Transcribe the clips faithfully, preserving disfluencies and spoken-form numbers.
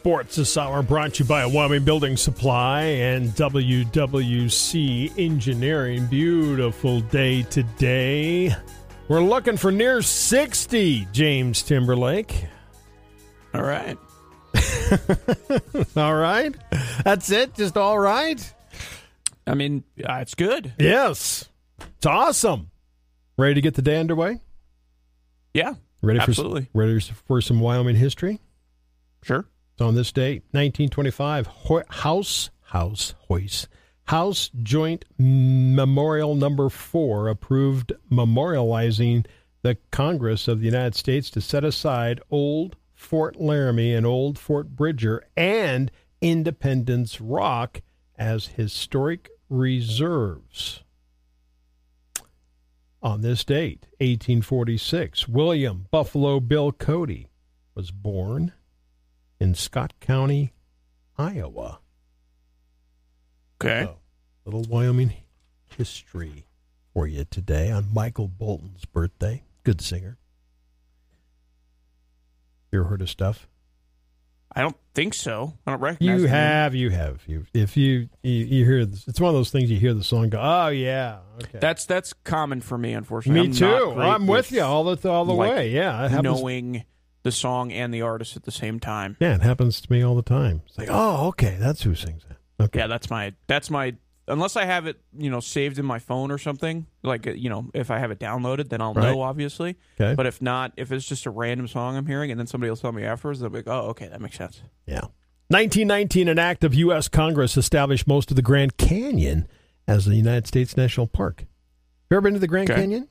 Sports this hour brought to you by Wyoming Building Supply and W W C Engineering. Beautiful day today. We're looking for near sixty, James Timberlake. All right. All right. That's it? Just all right? I mean, uh, it's good. Yes. It's awesome. Ready to get the day underway? Yeah, ready absolutely. For, ready for some Wyoming history? Sure. So on this date, nineteen twenty-five, Ho- House, House, Hoist, House Joint Memorial Number Four approved memorializing the Congress of the United States to set aside Old Fort Laramie and Old Fort Bridger and Independence Rock as historic reserves. On this date, eighteen forty-six, William Buffalo Bill Cody was born in Scott County, Iowa. Okay. So, little Wyoming history for you today on Michael Bolton's birthday. Good singer. You ever heard his stuff? I don't think so. I don't recognize You the have, you have. You, if you, you you hear this, it's one of those things you hear the song, go, oh yeah, okay. That's that's common for me, unfortunately. Me I'm too. not great I'm with you all the all the like, way. Yeah, it happens. knowing the song and the artist at the same time. Yeah, it happens to me all the time. It's like, oh, okay, that's who sings that. Okay. Yeah, that's my that's my. Unless I have it, you know, saved in my phone or something, like, you know, if I have it downloaded, then I'll Right. know, obviously. Okay. But if not, if it's just a random song I'm hearing and then somebody will tell me afterwards, I'll be like, oh, okay, that makes sense. Yeah. nineteen nineteen, an act of U S Congress established most of the Grand Canyon as the United States National Park. Have you ever been to the Grand Okay. Canyon?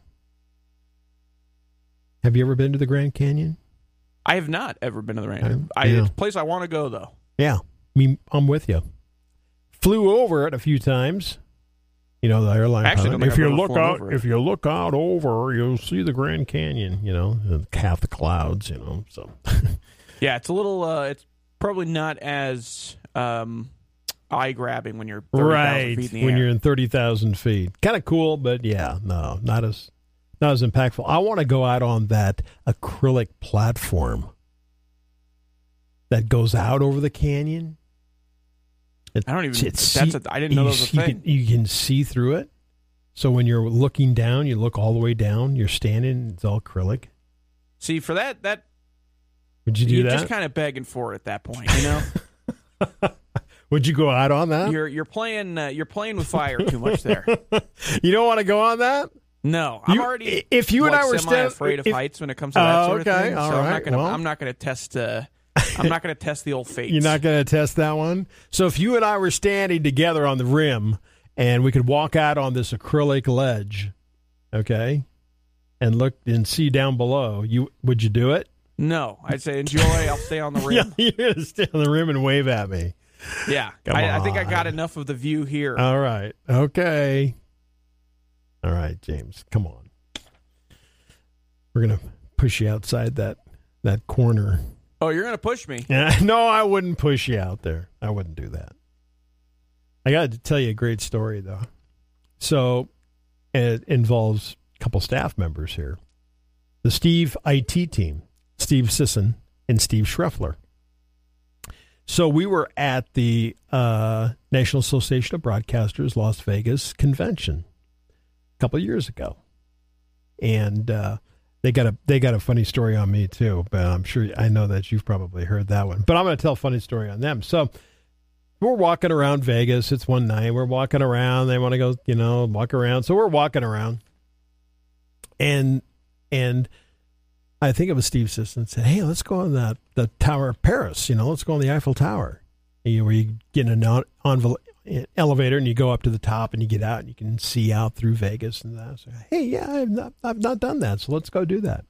Have you ever been to the Grand Canyon? I have not ever been to the rain. Okay. I, Yeah. It's a place I want to go, though. Yeah. Me, I'm with you. Flew over it a few times. You know, the airline Actually, pilot. don't think If you I've ever look flown out, over it. if you look out over, you'll see the Grand Canyon. You know, and half the clouds. You know, so Yeah, it's a little. Uh, it's probably not as um, eye grabbing when you're thirty thousand right feet in the when air. you're in thirty thousand feet. Kind of cool, but yeah, no, not as not as impactful. I want to go out on that acrylic platform that goes out over the canyon. It, I don't even. it's That's see- a, I didn't know you, that was a you thing. Can, you can see through it. So when you're looking down, you look all the way down. You're standing. It's all acrylic. See, for that, that Would you do you're that? just kind of begging for it at that point. You know, Would you go out on that? you're you're playing uh, you're playing with fire too much there. You don't want to go on that? No, I'm You- already. if you and like, I were semi stand- afraid of if- heights when it comes to that Oh, sort of okay, thing. all so I'm right, not gonna. well. I'm not gonna test. Uh, I'm not gonna test the old fates. You're not going to test that one? So if you and I were standing together on the rim and we could walk out on this acrylic ledge, okay, and look and see down below, you would you do it? No, I'd say enjoy. I'll stay on the rim. Yeah, you're going to stay on the rim and wave at me. Yeah, Come I, I think I on. got enough of the view here. All right. Okay. All right, James, come on. We're going to push you outside that, that corner. Oh, you're gonna push me. Yeah, no, I wouldn't push you out there. I wouldn't do that. I got to tell you a great story, though. So it involves a couple staff members here. The Steve I T team, Steve Sisson and Steve Schreffler. So we were at the uh, National Association of Broadcasters Las Vegas convention a couple of years ago. And uh, they got a they got a funny story on me, too. But I'm sure I know that you've probably heard that one. But I'm going to tell a funny story on them. So we're walking around Vegas. It's one night. We're walking around. They want to go, you know, walk around. So we're walking around. And and I think it was Steve Sisson said, hey, let's go on the, the Tower of Paris. You know, let's go on the Eiffel Tower. You, where you get in an envelope, elevator and you go up to the top and you get out and you can see out through Vegas. And that. So, hey, yeah, I've not, I've not done that. So let's go do that.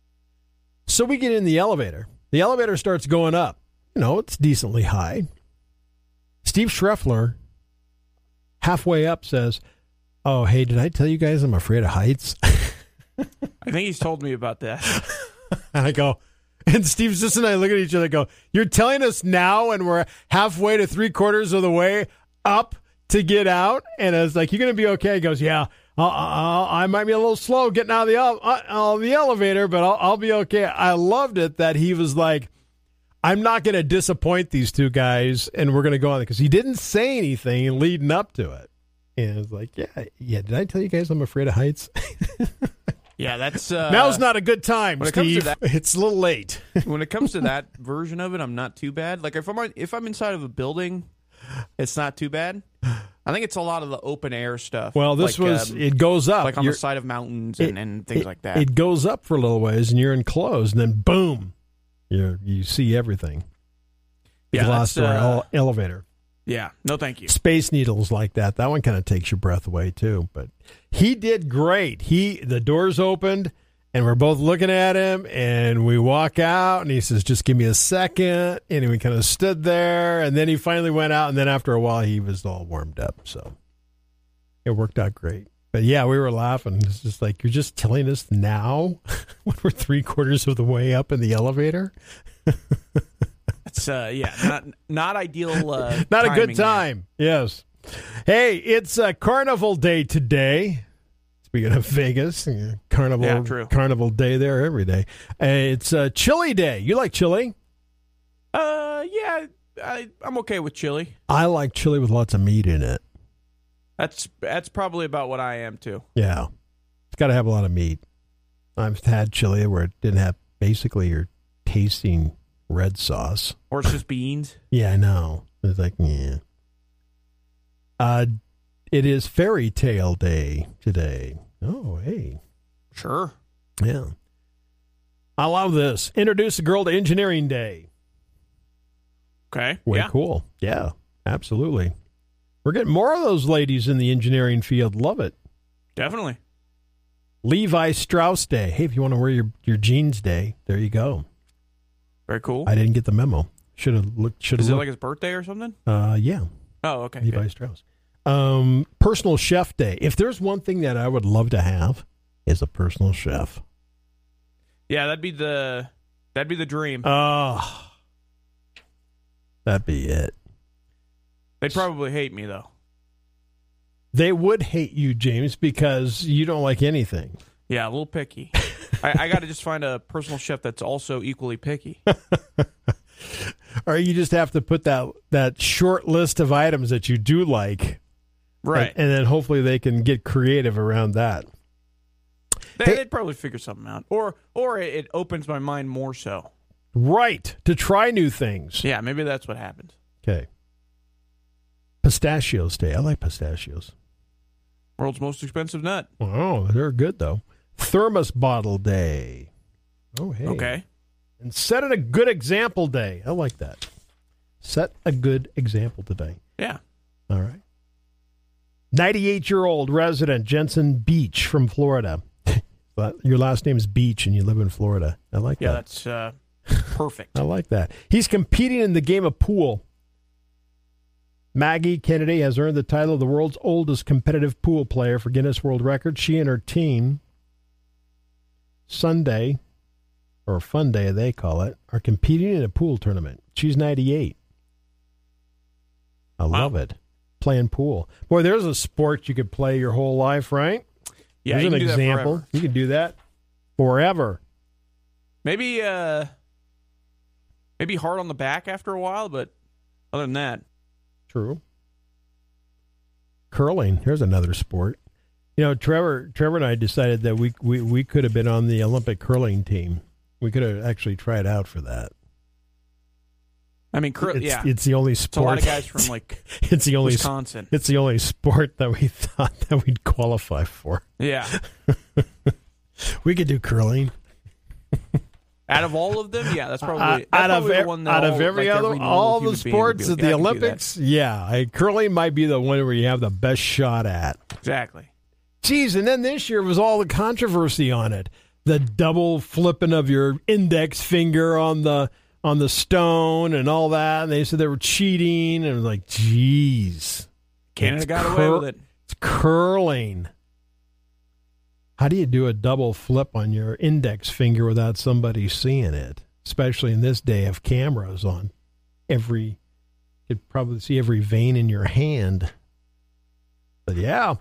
So we get in the elevator. The elevator starts going up. You know, it's decently high. Steve Schreffler, halfway up, says, oh, hey, did I tell you guys I'm afraid of heights? I think he's told me about that. And I go, and Steve Sisson and I look at each other and go, you're telling us now and we're halfway to three quarters of the way up to get out? And I was like, you're going to be okay? He goes, yeah, I'll, I'll, I might be a little slow getting out of the, uh, uh, the elevator, but I'll, I'll be okay. I loved it that he was like, I'm not going to disappoint these two guys, and we're going to go on because he didn't say anything leading up to it. And it's like, yeah, yeah. Did I tell you guys I'm afraid of heights? Yeah, that's uh, now's not a good time, when it comes to Steve. that- It's a little late. when it comes to that version of it, I'm not too bad. Like if I'm on- if I'm inside of a building, it's not too bad. I think it's a lot of the open air stuff. Well, this like, was um, it goes up like on You're- the side of mountains and, it- and things it- like that. It goes up for a little ways, and you're enclosed, and then boom, you you see everything. The Yeah, glass that's, door uh, ele- elevator. yeah, no, thank you. Space Needles like that. That one kind of takes your breath away too. But he did great. He the doors opened, and we're both looking at him, and we walk out, and he says, "Just give me a second." And we kind of stood there, and then he finally went out, and then after a while, he was all warmed up. So it worked out great. But yeah, we were laughing. It's just like, you're just telling us now when we're three quarters of the way up in the elevator. It's uh, yeah, not not ideal. Uh, Not a timing good there. time. Yes. Hey, it's uh, Carnival Day today. Speaking of Vegas, uh, Carnival Yeah, true. Carnival Day there every day. Uh, it's uh, Chili Day. You like chili? Uh, yeah, I, I'm okay with chili. I like chili with lots of meat in it. That's that's probably about what I am too. Yeah. It's got to have a lot of meat. I've had chili where it didn't have, basically you're tasting red sauce. Or it's just beans. Yeah, I know. It's like, yeah. Uh, it is Fairy Tale Day today. Oh, hey. Sure. Yeah. I love this. Introduce a girl to Engineering Day. Okay. Way yeah. cool. Yeah, absolutely. We're getting more of those ladies in the engineering field. Love it. Definitely. Levi Strauss Day. Hey, if you want to wear your, your jeans day, there you go. Very cool. I didn't get the memo. Should have looked. Should have Is it looked. like his birthday or something? uh, yeah. Oh, okay. Levi good. Strauss. Um, personal chef day. If there's one thing that I would love to have, is a personal chef. Yeah, that'd be the that'd be the dream. Oh, that'd be it. They'd probably hate me though. They would hate you, James, because you don't like anything. Yeah, a little picky. I, I got to just find a personal chef that's also equally picky. Or you just have to put that that short list of items that you do like, Right. And, and then hopefully they can get creative around that. They, Hey- they'd probably figure something out, or or it, it opens my mind more so. Right, to try new things. Yeah, maybe that's what happens. Okay. Pistachios Day. I like pistachios. World's most expensive nut. Oh, they're good though. Thermos Bottle Day. Oh, hey. Okay. And Set a Good Example Day. I like that. Set a good example today. Yeah. All right. ninety-eight-year-old resident Jensen Beach from Florida. Your last name is Beach and you live in Florida. I like Yeah, that. that's uh, perfect. I like that. He's competing in the game of pool. Maggie Kennedy has earned the title of the world's oldest competitive pool player for Guinness World Records. She and her team, Sunday, or Fun Day they call it, are competing in a pool tournament. She's ninety-eight. I Wow. love it. Playing pool. Boy, there's a sport you could play your whole life, right? Yeah, There's you an can do that example. forever. You can do that forever. Maybe uh, maybe hard on the back after a while, but other than that, True. Curling. Here's another sport. You know, Trevor Trevor and I decided that we we, we could have been on the Olympic curling team. We could have actually tried out for that. I mean, cur- It's, yeah, it's the only it's a sport. lot of guys from like it's the only Wisconsin. it's the only sport that we thought that we'd qualify for. Yeah, We could do curling. out of all of them, yeah, that's probably, Uh, that's out of probably the ev- one that out of all, every like, other every normal all the human being would be sports like, at the "Yeah, I can do that." Olympics, yeah, I, curling might be the one where you have the best shot at. Exactly. Geez, and then this year was all the controversy on it. The double flipping of your index finger on the on the stone and all that. And they said they were cheating. And it was like, geez. Canada It's got cur- away with it. It's curling. How do you do a double flip on your index finger without somebody seeing it? Especially in this day of cameras on every, you could probably see every vein in your hand. But yeah.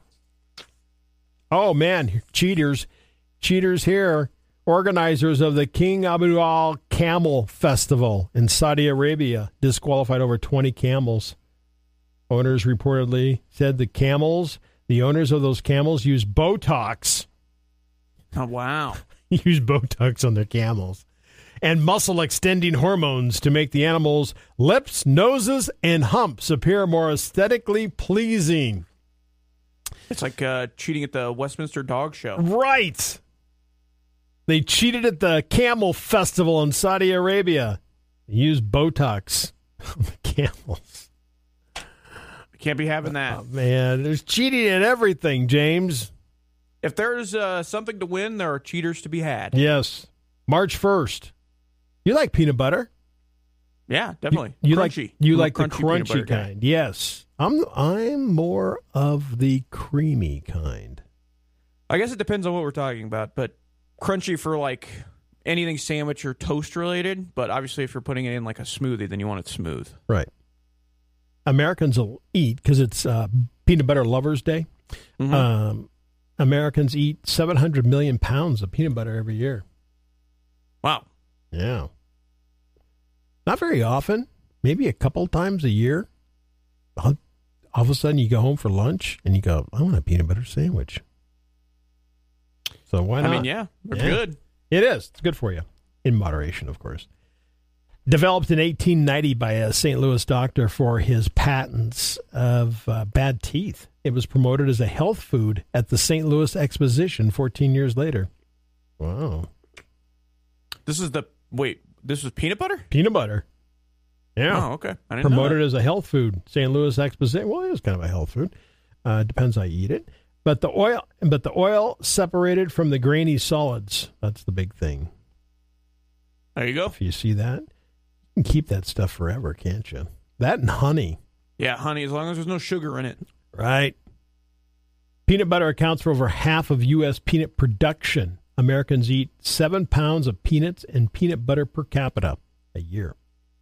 Oh, man, cheaters. Cheaters here. Organizers of the King Abdul Camel Festival in Saudi Arabia disqualified over twenty camels. Owners reportedly said the camels, the owners of those camels, use Botox. Oh, wow. use Botox on their camels. And muscle-extending hormones to make the animals' lips, noses, and humps appear more aesthetically pleasing. It's like uh, cheating at the Westminster Dog Show. Right. They cheated at the Camel Festival in Saudi Arabia. They used Botox on the camels. Can't be having that. Oh, man, there's cheating at everything, James. If there's uh, something to win, there are cheaters to be had. Yes. March first. You like peanut butter? Yeah, definitely. You, you crunchy. like you I'm like the crunchy crunchy kind. Guy. Yes. I'm I'm more of the creamy kind. I guess it depends on what we're talking about, but crunchy for like anything sandwich or toast related, but obviously if you're putting it in like a smoothie, then you want it smooth. Right. Americans will eat, because it's uh, Peanut Butter Lovers Day, Mm-hmm. um, Americans eat seven hundred million pounds of peanut butter every year. Wow. Yeah. Not very often, maybe a couple times a year. All of a sudden you go home for lunch and you go, I want a peanut butter sandwich. So why not? I mean, yeah, they're Yeah. good. It is. It's good for you. In moderation, of course. Developed in eighteen ninety by a Saint Louis doctor for his patents of uh, bad teeth. It was promoted as a health food at the Saint Louis Exposition fourteen years later. Wow. This is the, wait, this was peanut butter? Peanut butter. Yeah. Oh, okay. I didn't Promoted know as a health food. Saint Louis Exposition. Well, it is kind of a health food. Uh, depends how you eat it. But the oil, but the oil separated from the grainy solids. That's the big thing. that. There you go. If you see that, you can keep that stuff forever, can't you? That and honey. Yeah, honey, as long as there's no sugar in it. Right. Peanut butter accounts for over half of U S peanut production. Americans eat seven pounds of peanuts and peanut butter per capita a year.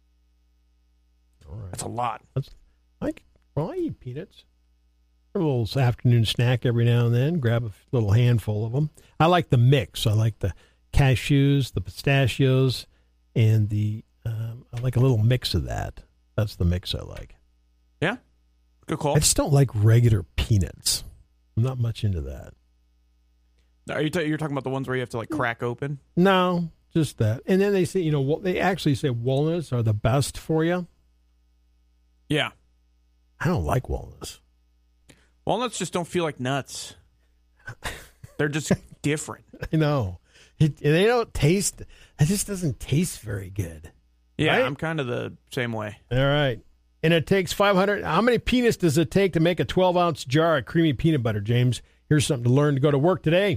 All right. That's a lot. That's like, well, I eat peanuts. A little afternoon snack every now and then. Grab a little handful of them. I like the mix. I like the cashews, the pistachios, and the. Um, I like a little mix of that. That's the mix I like. Yeah, good call. I just don't like regular peanuts. I'm not much into that. Are you t- you're talking about the ones where you have to like crack open? No, just that. And then they say, you know, they actually say walnuts are the best for you. Yeah. I don't like walnuts. Walnuts just don't feel like nuts. They're just different. I know. It, they don't taste, it just doesn't taste very good. Yeah, Right? I'm kind of the same way. All right. And it takes five hundred. How many peanuts does it take to make a twelve ounce jar of creamy peanut butter, James? Here's something to learn to go to work today.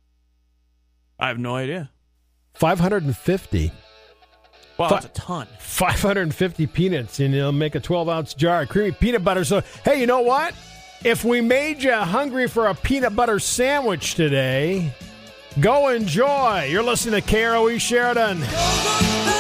I have no idea. five hundred fifty. Wow, Fi- that's a ton. five hundred fifty peanuts, and it'll make a twelve ounce jar of creamy peanut butter. So, hey, you know what? If we made you hungry for a peanut butter sandwich today, go enjoy. You're listening to K R O E Sheridan.